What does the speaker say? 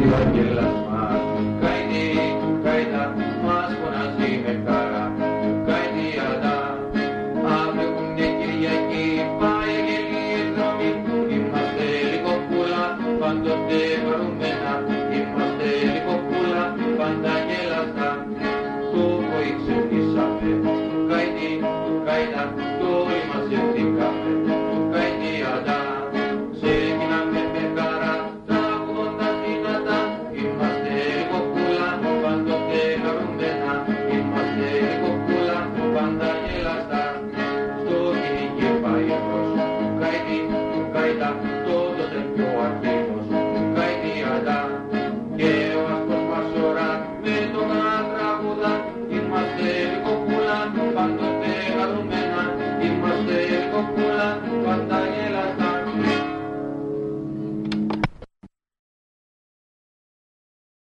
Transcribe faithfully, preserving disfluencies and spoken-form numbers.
αγγέλας μας. Καηδί, καηδά, μας φωνάζει με χαρά. Καηδί αδά, αύριο που είναι Κυριακή, πάει αγγελίες δρόμοι. Είμαστε λίγο πουλά, πάντοτε χαρούμενα. Είμαστε λίγο πουλά, πάντα γελαστά. Το πρωί ξυπνήσαμε, καηδί, καηδά, το όλοι μας ευθύκαμε. Καηδί αδά, ξεκινάμε με χαρά, τραγουδώντας δυνατά. Είμαστε λίγο πουλά, πάντοτε χαρούμενα. Είμαστε λίγο πουλά, πάντα γελαστά. Στο κυνήγι πάει εμπρός, καηδί, καηδά, τότε πιο αρχαία.